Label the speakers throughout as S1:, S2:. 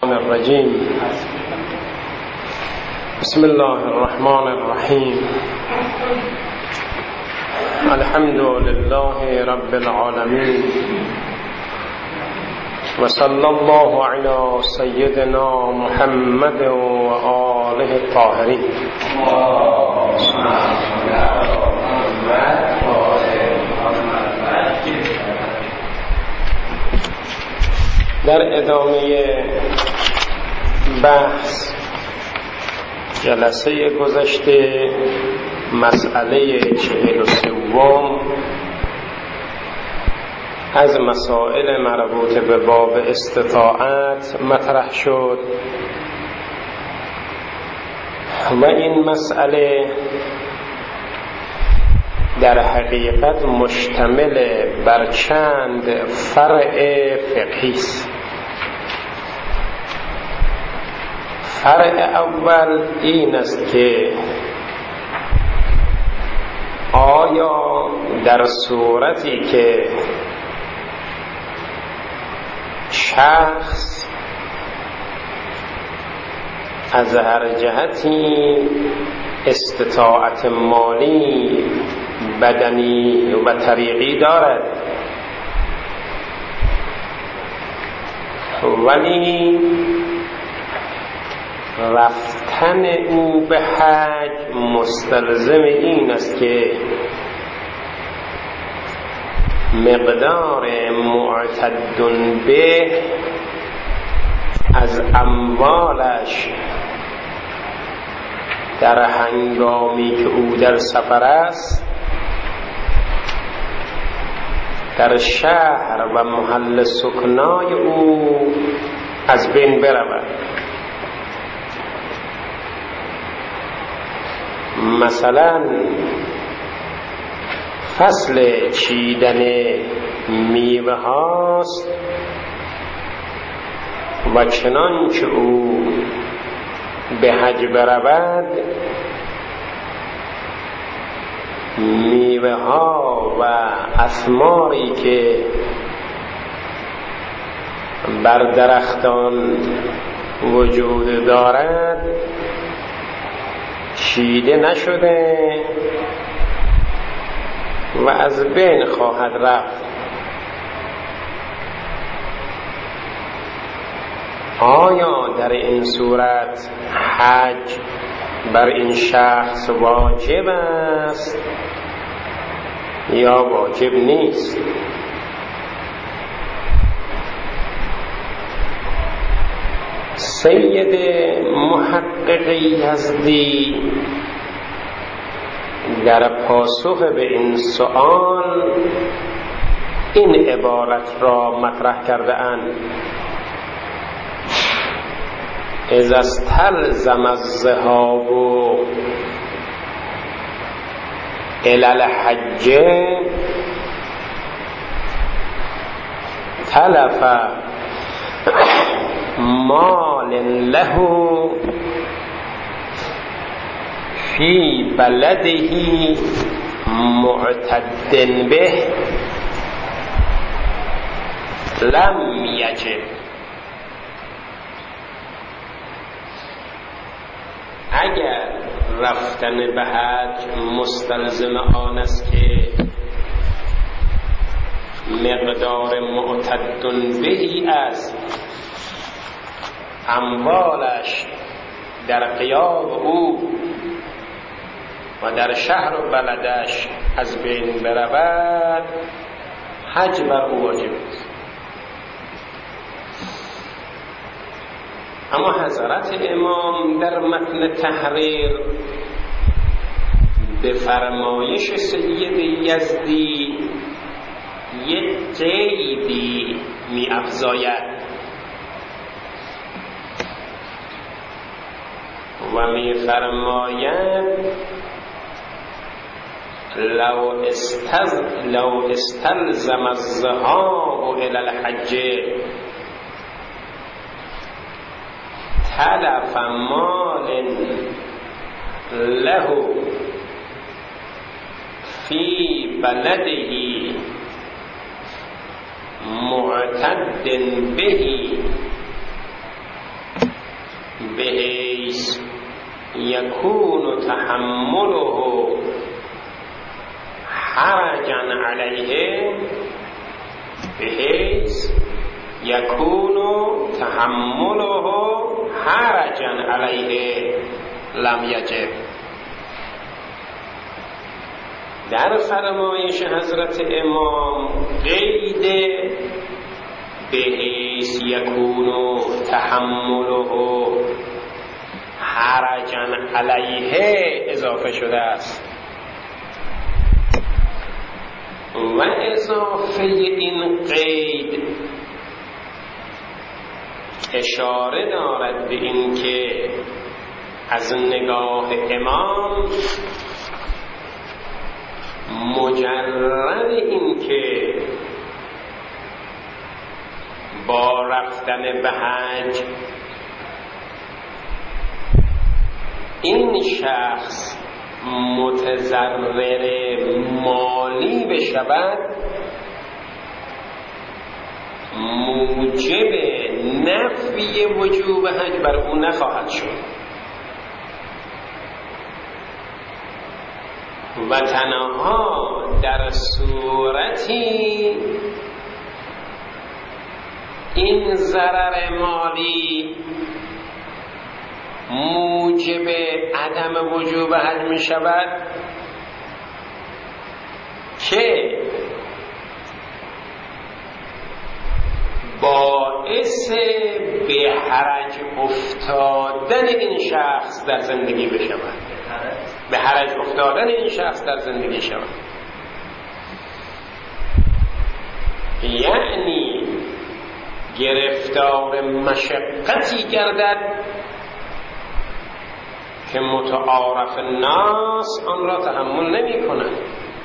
S1: الرجيم. بسم الله الرحمن الرحيم. الحمد لله رب العالمين، وصلى الله على سيدنا محمد وآله الطاهرين. در ادامه بحث جلسه گذشته مسئله 43 از مسائل مربوط به باب استطاعت مطرح شد و این مسئله در حقیقت مشتمل بر چند فرع فقهی است. فرع اول این است که آیا در صورتی که شخص از هر جهتی استطاعت مالی، بدنی و طریقی دارد ولی رفتن او به حج مستلزم این است که مقدار معتد به از اموالش در هنگامی که او در سفر است در شهر و محل سکنای او از بین برود. مثلا فصل چیدن میوه هاست و چنانچه او به حج برود میوه ها و اثماری که بر درختان وجود دارد چیده نشده و از بین خواهد رفت. آیا در این صورت حج بر این شخص واجب است یا واجب نیست؟ سید محقق یزدی در پاسخ به این سؤال این عبارت را مطرح کرده اند: اذا استلزم الذهاب الى الحج تلف مال له فی بلده معتد به لم یجب. اگر رفتن به حج مستلزم آن است که مقدار معتد بهی است اموالش در غیاب او و در شهر و بلدش از بین برود حج بر او واجب است. اما حضرت امام در متن تحریر به فرمایش سید یزدی یک قیدی می افزاید و می فرماید لو استلزم الذهاب الى الحج تلف مال له فی بلده معتد به یکون تحمله حرجا علیه بحیث یکون تحمله حرجا علیه لم یجب. در فرمایش حضرت امام قید بحیث یکون تحمله حرجا علیه اضافه شده است و اضافه این قید اشاره دارد به این که از نگاه امام مجرد این که با رفتن به حج این شخص متضرر مالی بشود موجب نفی وجوب حج بر او نخواهد شد و تنها در صورتی این ضرر مالی موجب عدم وجوب حج می شود که باعث به حرج افتادن این شخص در زندگی بشود، به حرج افتادن این شخص در زندگی شود. یعنی گرفتار مشقتی گردد که متعارف الناس آن را تحمل نمی کنند.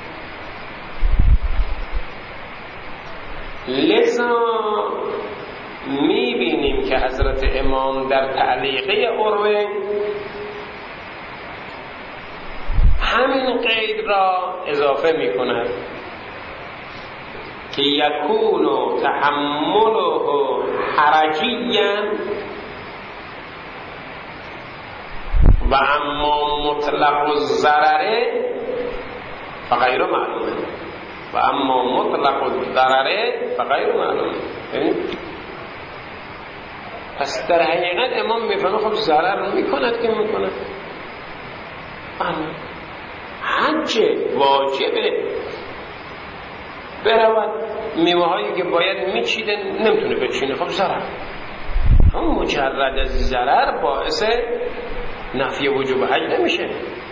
S1: لذا می بینیم که حضرت امام در تعلیقه عروه همین قید را اضافه می کند که یکون تحمله حرجیا و اما مطلق الضرر فغیر معلومه و اما مطلق الضرر فغیر معلومه. پس در حقیقت امام میفهمه خب ضرر میکند که میکند. حج واجبه برود میوه هایی که باید میچیده نمیتونه بچینه، خب ضرر. هم مجرد از ضرر باعث نفی وجوب حج نمیشه.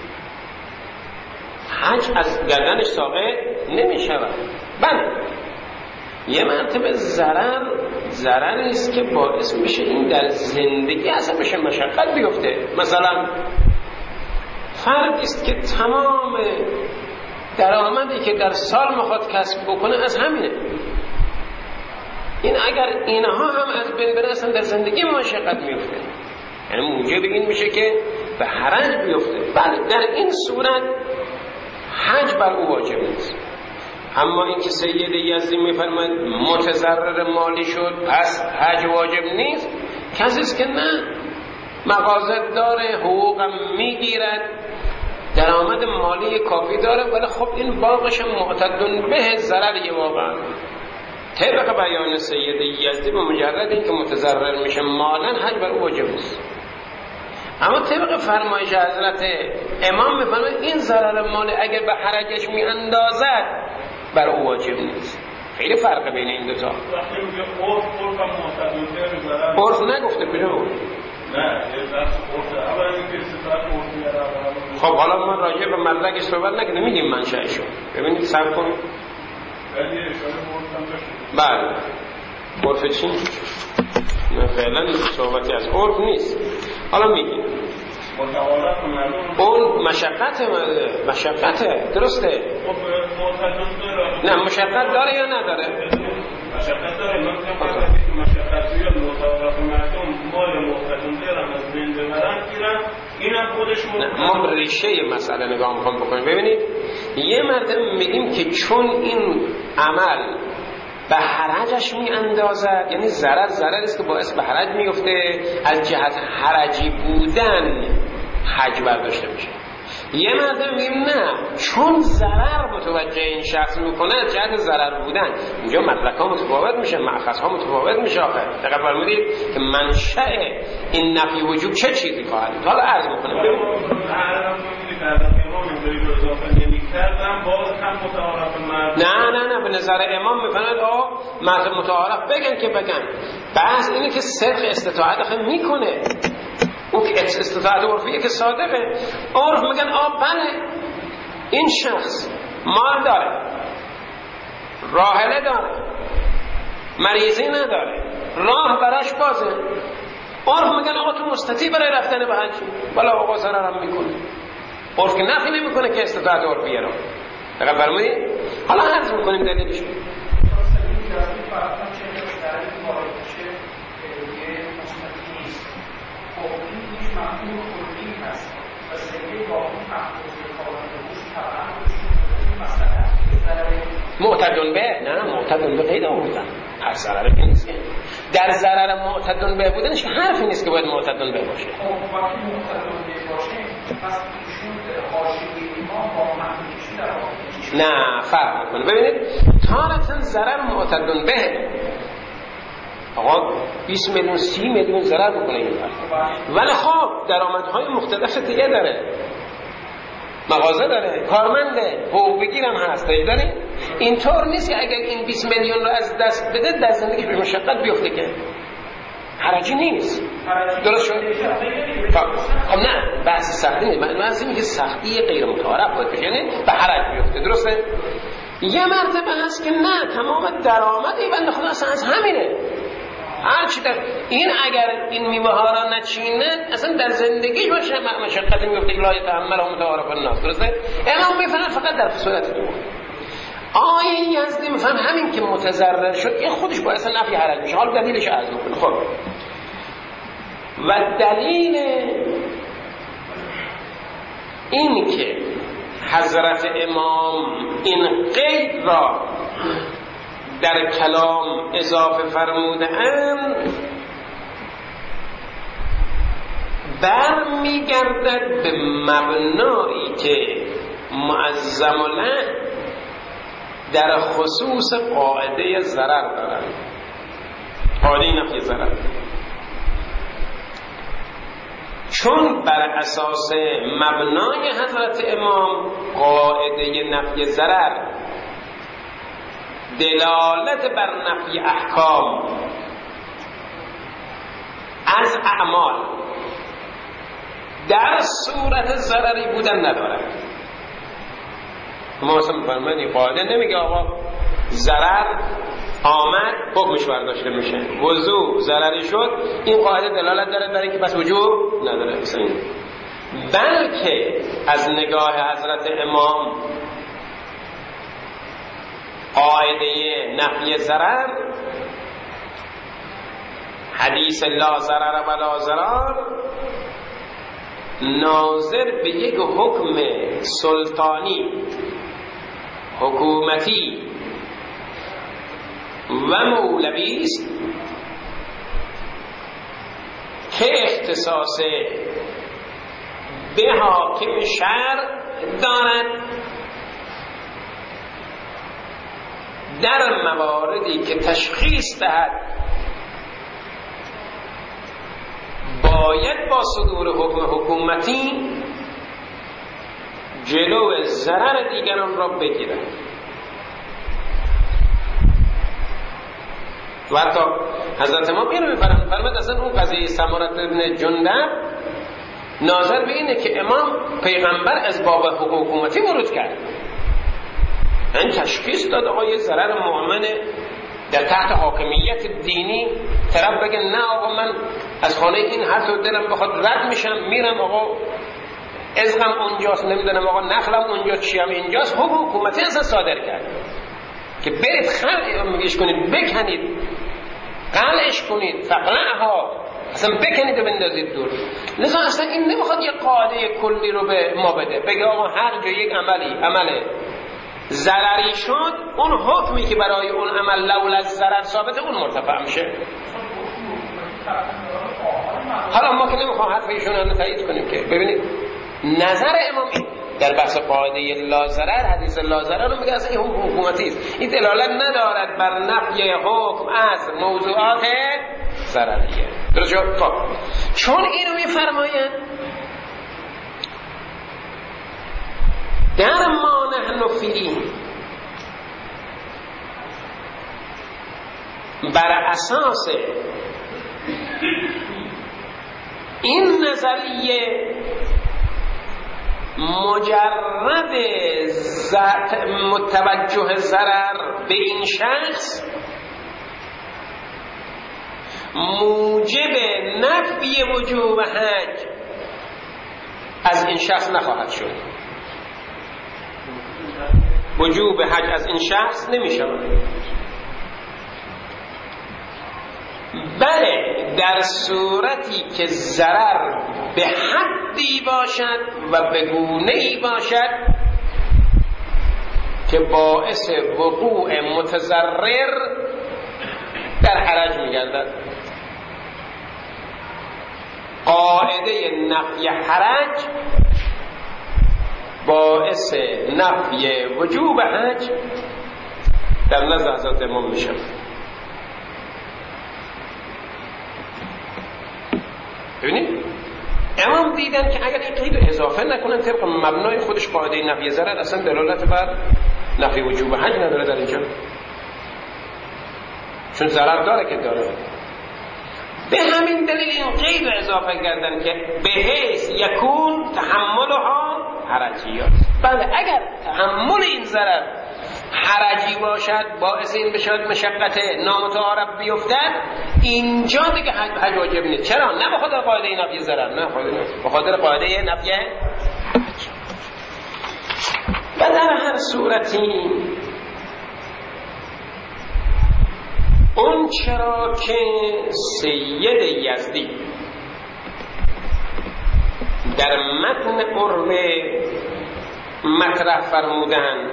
S1: حج از گردنش ساقط نمیشود. بله یه مرتبه ضرری است که باعث میشه این در زندگی اصلا بشه مشقت بیفته. مثلا فردی است که تمام درآمدی که در سال میخواد کسب بکنه از همینه، این اگر اینها هم از بین بره اصلا در زندگی مشقت میفته، یعنی موجب این میشه که به حرج بیفته. بله در این صورت حج بر او واجب نیست. اما این که سید یزدی میفرماید متضرر مالی شد پس حج واجب نیست، کسی است که نه مغازه داره، حقوقم میگیرد، درآمد مالی کافی داره، ولی خب این باقش معتدن به ضرری واقعا. طبق بیان سید یزدی به مجرد این که متضرر میشه مالا حج بر او واجب نیست. اما طبق فرمایش حضرت امام میفرماید این ضرر مالی اگر به حرجش میاندازد بر او واجب نیست. خیلی فرق بین این دوتا. عرف نگفته کجا بود؟ خب حالا ما راجع به مدرک صحبت نکنیم، میگیم منشأشو. ببینید صبر کنید. بله عرف چی؟ نه فعلا صحبتی از عرف نیست. حالا میگیم اون مشقته درسته؟ نه مشقت داره یا نداره؟
S2: مشقت داره. مشقت یا مطابق مردم مال محتدم دارم از بین ببرن اینم خودش
S1: ما ریشه مسئله نگاه میکنم بکنیم. ببینید یه مرتبه میگیم که چون این عمل به حرجش میاندازد، یعنی ضرر است که باعث به حرج میفته، از جهت حرجی بودن حج برداشته میشه. یه مرتبه میگیم نه، چون ضرر متوجه این شخص میکنه جهت ضرر بودن، اینجا مطلق ها متفاوت میشه، مأخذ ها متفاوت میشه. آخر دقیق فرمودید که منشأ این نفی وجوب چه چیزی خواهد بود. حالا عرض میکنم نه به نظر امام میفهمد مرد متعارف بگن که بگن. بحث اینه که صدق استطاعت آخه میکنه، اون که استطاعت عرفیه که صادقه. عرف میگن بله این شخص مال داره، راحله داره، مریضی نداره، راه براش بازه. عرف میگن تو مستطیع برای رفتن به حج، ولی آقا ضررم میکنه. عرف که نفی نمیکنه که استطاعت عرفیه رو. دقیق فرمودید؟ حالا عرض میکنیم دلیلش. معتدن به نه، معتدن به غیر آوردن هر ضرر که نیست. در ضرر معتدن به بودنش که حرفی نیست که باید معتدن به باشه. نه فرق میکنه. ببینید تارتن ضرر معتدن به آقا 20 میلیون 30 میلیون ضرر بکنه این فرق، ولی خب درآمدهای مختلف دیگه داره، مغازه داره، کارمنده، حقوق بگیرم هست داره. اینطور نیست که اگر این 20 میلیون رو از دست بده در زندگی به مشقت بیفته که حرجی نیست. درست شد؟ خب نه بحث سختی نیست، من اینه که سختی غیر متعارف باید بشه، یعنی به حرج بیفته. درسته؟ یه مرتبه هست که نه تمام درآمد این بنده خدا اصلا از همینه، هرچی در این اگر این میوه ها را نچینه اصلا در زندگی باشه مشقتی میفته که لا یتحمل و متعارف الناس. درسته؟ امام میفهمن فقط در صورت دوم. آیه یزدی میفهم همین که متضرر شد این خودش باعث نفی حرج میشه. حالا دلیلش عرض میکنه. خب و دلیل این که حضرت امام این قید را در کلام اضافه فرموده‌اند برمیگردد به مبنایی که معظم له در خصوص قاعده ضرر دارند. قاعده نفی ضرر، چون بر اساس مبنای حضرت امام قاعده نفی ضرر دلالت بر نفی احکام از اعمال در صورت ضرری بودن ندارد. ما مثلا فرمانی قاعده نمیگه آقا ضرر آمد حکمش برداشته میشه، وضو ضرری شد این قاعده دلالت داره برای که پس وجوب نداره مثلا، بلکه از نگاه حضرت امام قاعده نفی ضرر حدیث لا ضرر ولا ضرر ناظر به یک حکم سلطانی حکومتی و مولوی است که اختصاص به حاکم شرع دارد در مواردی که تشخیص دهد باید با صدور حکم حکومتی جلو ضرر دیگران را بگیرد. و حتی حضرت امام اینو میفرماید اصلا اون قضیه سمرة بن جندب ناظر به اینه که امام پیغمبر از باب حکومتی ورود کرد، این تشخیص داد آقا یه ضرر مؤمنه در تحت حاکمیت دینی، طرف بگه نه آقا من از خانه این حرف دلم بخواد رد میشم میرم آقا ازغم اونجاست، نمیدونم آقا نخلم اونجاست، چیم اینجاست. حکومتی اصلا صادر کرد که برید خلعش کنید، بکنید، قلعش کنید، فقلعها اصلا بکنید و بندازید دور. لذا اصلا این نمیخواد یه قاعده کلی رو به ما بده، بگه آقا هر جا یک عمل ضرری شد اون حکمی که برای اون عمل لولا از ضرر ثابته اون مرتفع میشه. حالا ما که نمیخوام حرف ایشون رو تایید کنیم که ببینید نظر امام در بحث قاعده لازرر، حدیث لازرر رو میگه اصلا این حکومتی است، این دلالت ندارد بر نفی حکم از موضوعات ضرریه. درست شد؟ خب چون اینو میفرمایند در ما نحن فیه بر اساس این نظریه مجرد متوجه ضرر به این شخص موجب نفی وجوب حج از این شخص نخواهد شد. وجوب حج از این شخص نمی شود، بله در صورتی که ضرر به حدی باشد و به گونه‌ای باشد که باعث وقوع متضرر در حرج می‌گردد. قاعده نفی حرج باعث نفی وجوب حج در نزد حضرت امام میشه. ببینید امام دیدن که اگر این قید اضافه نکنن طبق مبنای خودش قاعده نفی ضرر اصلا دلالت بر نفی وجوب حج نداره در اینجا، چون ضرر داره که داره. به همین دلیل این قید اضافه کردن که به حیث یکون تحملها حرجیات. بله اگر تحمل این ضرر حرجی باشد باعث این بشد مشقت نامتعارف بیفتد، اینجا دیگه حج واجب نیست. چرا؟ نه به خاطر قاعده نفی ضرر، نه به خاطر قاعده نفی حج. و در هر صورتی اون چرا که سید یزدی در متن عروه مطرح فرمودن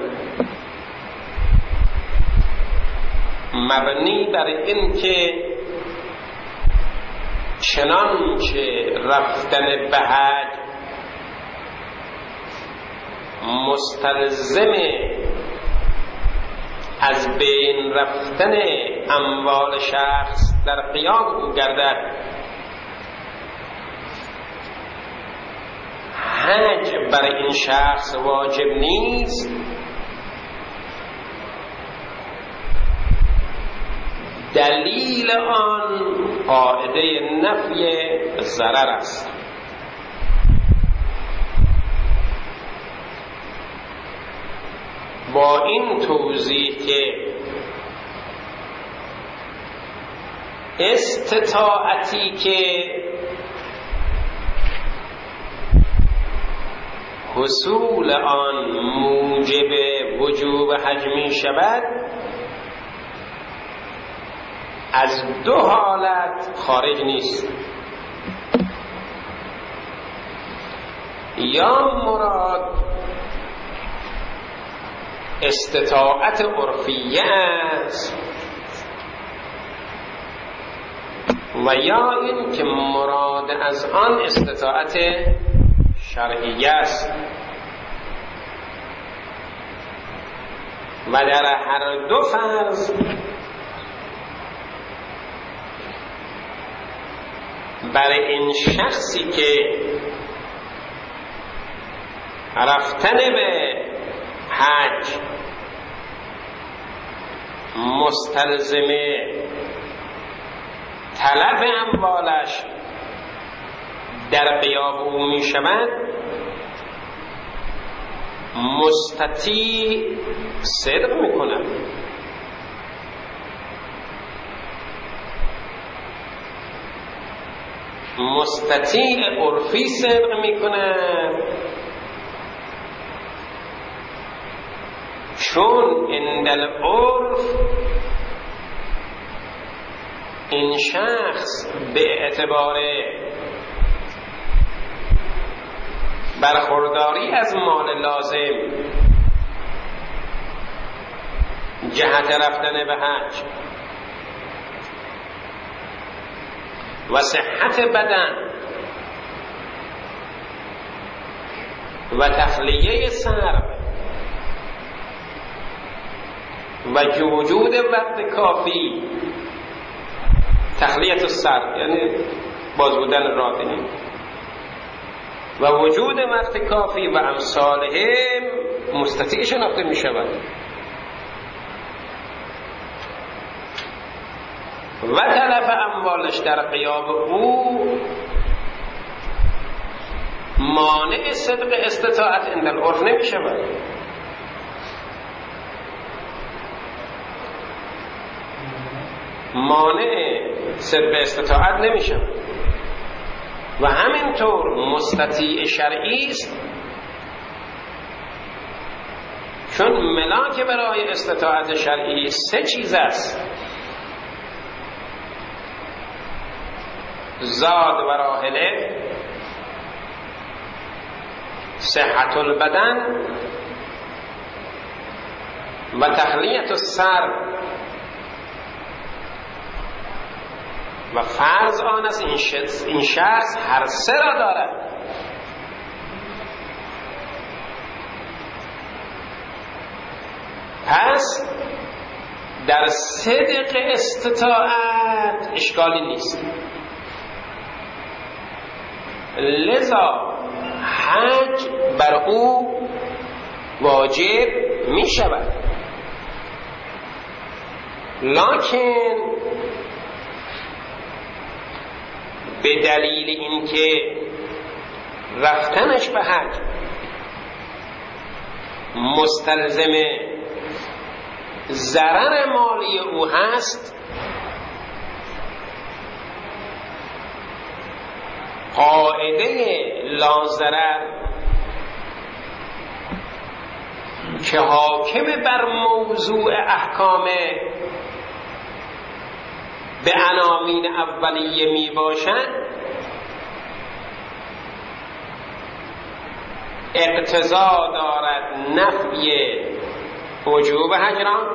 S1: مبنی بر این که چنانچه رفتن به حج مستلزم از بین رفتن اموال شخص در قیام او گردد، حج برای این شخص واجب نیست. دلیل آن قاعده نفی ضرر است. با این توضیح که استطاعتی که حصول آن موجب وجوب حج می شود، از دو حالت خارج نیست. یا مراد استطاعت عرفیه است و یا این که مراد از آن استطاعت شرعیه است. و در هر دو فرض برای این شخصی که رفتن به حج مستلزم طلب اموالش در قیام او می شود، مستطیع صدق می کند. مستطیع عرفی صدق می کند، چون عند العرف این شخص به اعتبار برخورداری از مال لازم جهت رفتن به حج و صحت بدن و تخلیه سر و وجود وقت کافی، تخلیه السر یعنی باز بودن رابطه و وجود وقت کافی و امثالهم مستطیع شناخته می شود. و تلف اموالش در غیاب او مانع صدق استطاعت عند العرف نمی شود. مانع صدق استطاعت نمی شود و همینطور مستطیع شرعی است، چون ملاک برای استطاعت شرعی 3 چیز است: زاد و راحله، صحت البدن و تخلیه السر. و فرض آن است این شخص هر 3 را دارد. پس در صدق استطاعت اشکالی نیست. لذا حج بر او واجب می شود، لکن به دلیل اینکه رفتنش به حج مستلزم ضرر مالی او هست، قاعده لا ضرر که حاکم بر موضوع احکام به عناوین اولیه می باشد، اقتضا دارد نفی وجوب حج را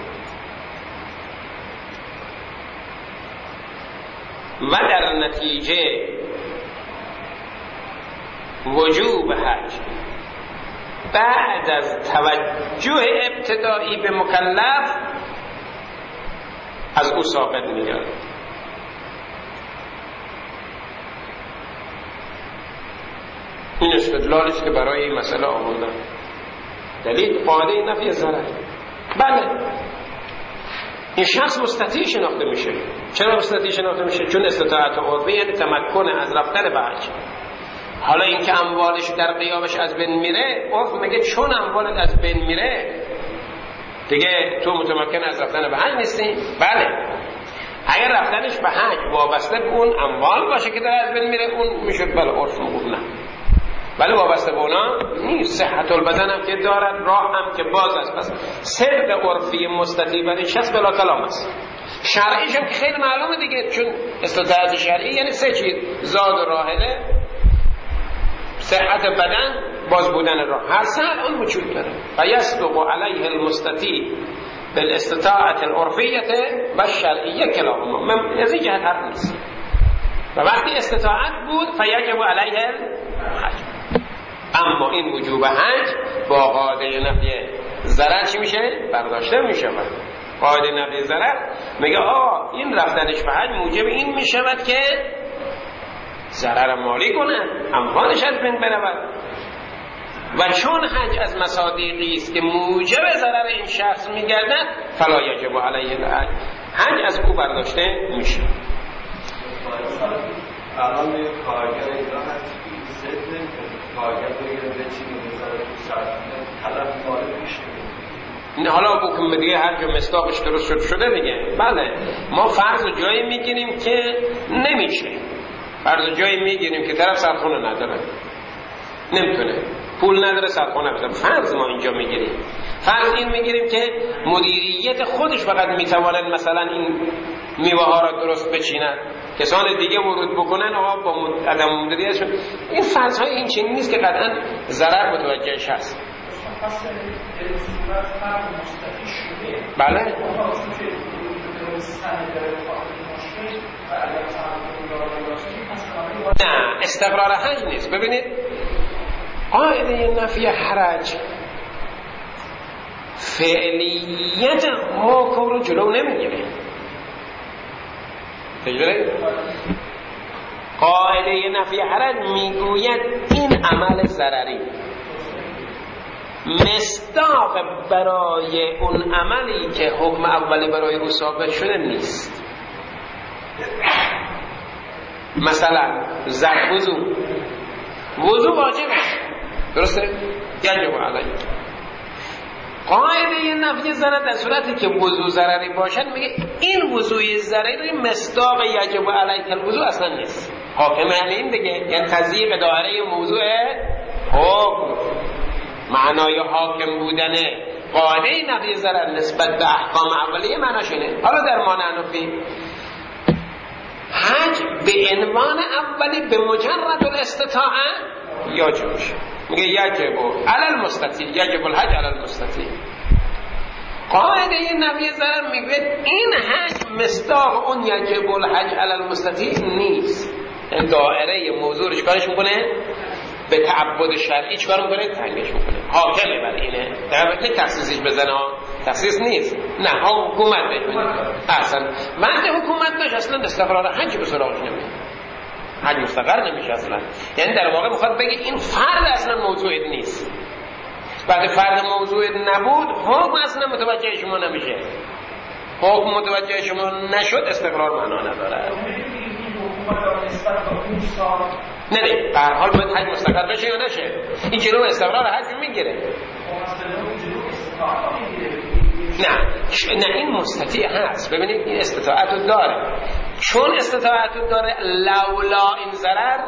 S1: و در نتیجه وجوب حج بعد از توجه ابتدایی به مکلف از او ساقط می‌گردد. این استدلالی است که برای این مسئله آوردن. دلیل قاعده نفی ضرر. بله این شخص مستطیع شناخته میشه. چرا مستطیع شناخته میشه؟ چون استطاعت عرفی یعنی تمکن از رفتن به حج. حالا اینکه اموالش در غیابش از بین میره، عرف میگه چون اموالت از بین میره دیگه تو متمکن از رفتن به حج نیستی. بله اگر رفتنش به حج وابسته به اون اموال باشه که داره از بین میره، اون میشد بله عرف مقبول نه، ولی وابسته به اونا نیست. صحت البدن هم که دارد، راه هم که باز است. پس صدق عرفی مستطیع برای شخص بلا کلام است. شرعیش هم که خیلی معلومه دیگه، چون استطاعت شرعی یعنی 3 چیز: زاد و راحله، صحت بدن، باز بودن راه. هر 3 اون وجود داره. و یصدق علیه المستطیع بالاستطاعت العرفیه و الشرعیه کلاهما. از این جهت حرف نیست. و وقتی استطاعت بود فیجب علیه الحج. اما این وجوب حج با قاعده نفی ضرر چی میشه؟ برداشته میشه. قاعده نفی ضرر میگه این رفتنش به حج موجب این میشود که ضرر مالی کنن، اموالش از بین برود. و چون حج از مصادیقی است که موجب ضرر این شخص میگردد، فلا یجب علیه الحج، حج از او برداشته میشه.
S3: الان یه کارگر اینجا هست که ضد نمیکنه، کارگر بگیره به چی می‌ذاره تو سرطانه طلب مالی میشه.
S1: حالا بکن دیگه هر جا مصداقش درست شده دیگه. بله ما فرض جایی میگیریم که نمیشه، فرض جایی میگیریم که طرف سرخونه نداره، نمیتونه، پول نداره، سرخونه بده. فرض ما اینجا میگیریم، فرض این میگیریم که مدیریت خودش فقط میتواند مثلا این میوه ها را درست بچیند، کسان دیگه ورود بکنن با عدم مدیریتشون. این فرض های این چنین نیست که قطعا ضرر متوجه شخص. بله نه استقرار حج نیست. ببینید قاعده نفی حرج فعلیت حکم رو جلو نمیگیره. تجربه قاعده نفی حرج میگوید این عمل ضرری مصداق برای اون عملی که حکم اولی برای او ثابت شده نیست. مثلا وضو واجبه، درسته؟ یجب علیه. قاعده نفی ضرر در صورتی که وضو ضرری باشد میگه این وضوی ضرری مصداق یجب علیه الوضو اصلا نیست. حاکم یعنی این دیگه، یعنی تضییق دایره موضوع حکم. معنای حاکم بودن قاعده نفی ضرر نسبت به احکام اولیه معناش اینه. حالا در معنی حنفی حج به عنوان اولی به مجرد الاستطاعه یاجب میشه. میگه یجب علی المستطیع، یجب الحج علی المستطیع. قاعده نفی ضرر میگه این حج مصداق اون یجب الحج علی المستطیع نیست. این دایره موضوع رو چیکارش میکنه؟ به تعبد شرعی چیکار میکنه؟ تنگش میکنه. حاکمه بر اینه. در واقع تخصیصش بزنه، تخصیص نیست. نه حکومت بکنه. اصلا وقتی حکومت داشت اصلا استقرار حج به سراغش نمیاد. حج مستقر نمیشه اصلا. یعنی در واقع میخواد بگه این فرد اصلا موضوع نیست. وقتی فرد موضوع نبود حکم اصلا متوجه شما نمیشه. حکم متوجه شما نشد استقرار معنا نداره. نه به هر حال باید حج مستقر بشه یا نشه. این جلو استقرار حج میگیره. نه این مستطیع هست. ببینید این استطاعت رو داره. چون استطاعت رو داره لولا این ضرر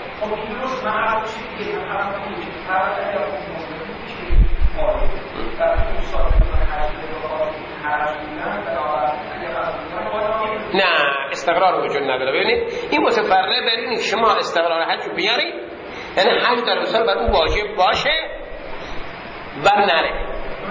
S1: نه استقرار وجود نداره. ببینید این متفرع بر اینه شما استقرار حج رو بیارید، یعنی حج در اصل بر او واجب باشه و نره.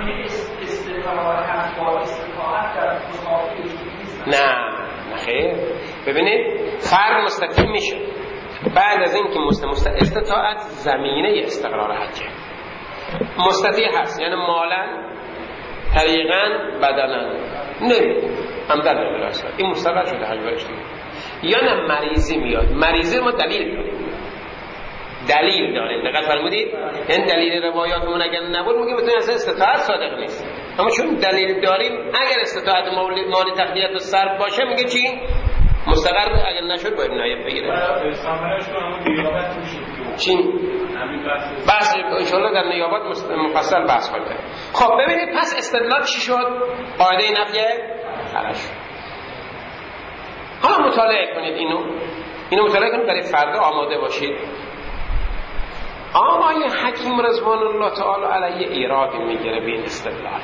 S1: نه خیر. ببینید فرد مستقیم میشه بعد از اینکه استطاعت زمینه استقرار حجه. مستطیع هست یعنی مالا، طریقا، بدنا، نه همدن نمیره اصلا. این مستقر شده حج برش دیگه. یا نه مریضی میاد. مریضی ما دلیل داریم. دقت فرمودید؟ این دلیل روایاتمون اگر نبود میگه بتونه اصلا استطاعت صادق نیست. اما چون دلیل داریم اگر استطاعت مالی تقدیرات و صرف باشه میگه چی؟ مستقر. اگر نشد باید نایب بگیره. چی؟ بس انشاءالله در نیابت مفصل بحث کنیم. خب ببینید پس استدلال چی شد؟ قاعده نفی حرج. حالا مطالعه کنید اینو مطالعه کنید، برای فردا آماده باشید. آقای حکیم رضوان الله تعالی علیه ایراد میگیره به این استدلال،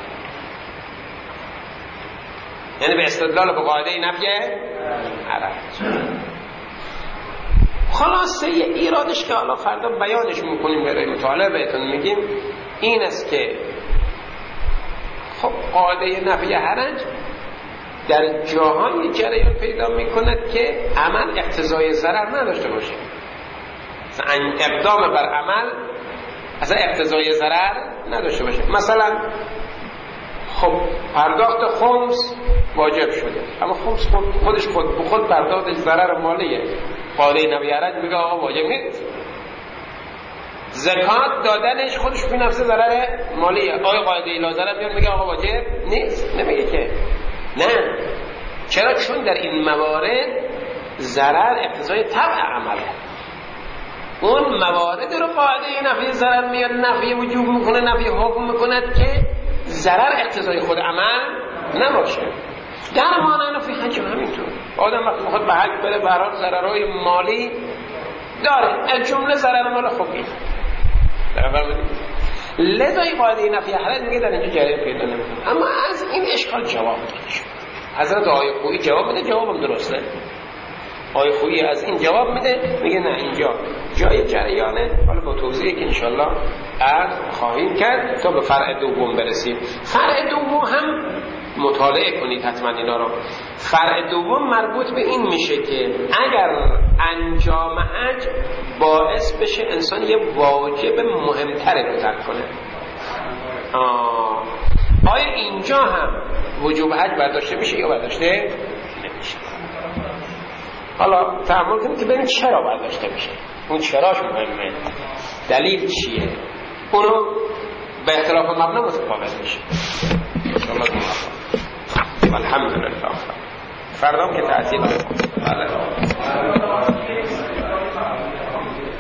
S1: یعنی به استدلال به قاعده نفی حرج. خلاصه ایرادش که حالا فردا بیانش میکنیم برای مطالعه بهتون میگیم این است که خب قاعده نفی حرج در جاهای جریان پیدا میکند که عمل اقتضای ضرر نداشته باشه. اقدام بر عمل اصلا اقتضای ضرر نداشته باشه. مثلا خب پرداخت خمس واجب شده، اما خمس خودش خود پرداخت ضرر مالیه. قاعده نفی حرج میگه آقا واجب نیست. زکات دادنش خودش به نفس ضرر مالیه. آقا قاعده لا ضرر میاد میگه آقا واجب نیست. نمیگه که نه. چرا؟ چون در این موارد ضرر اقتضای طبع عمله. اون موارد رو قاعده نفی ضرر میاد نفی وجوب میکنه، نفی حکم میکند که ضرر اقتضای خود عمل نباشه. در معنی نفی حج همینطور. آدم وقتی میخواد به حج بره به هر حال ضررهای مالی داره، از جمله ضرر مال خوبی. لذا این قاعده نفی حرج میگه در اینجا جریان پیدا نمیکنه. اما از این اشکال جواب میده. حضرت آقای خویی جواب میده، جوابم درسته. آقای خویی از این جواب میده، میگه نه اینجا جای جریانه. حالا با توضیحی که انشالله عرض خواهیم کرد تا به فرع دوم برسیم. فرع دوم هم مطالعه کنید حتما اینا رو. فرع دوم مربوط به این میشه که اگر انجام حج باعث بشه انسان یه واجب مهمتره رو ترک کنه. آیا اینجا هم وجوب حج برداشته میشه یا برداشته نمیشه؟ حالا تأمل کنید که ببین چرا برداشته میشه، اون چراش مهمه، دلیل چیه، اونو به اختلاف مبنا متفاوت میشه. الحمدلله. فردام که تعطیل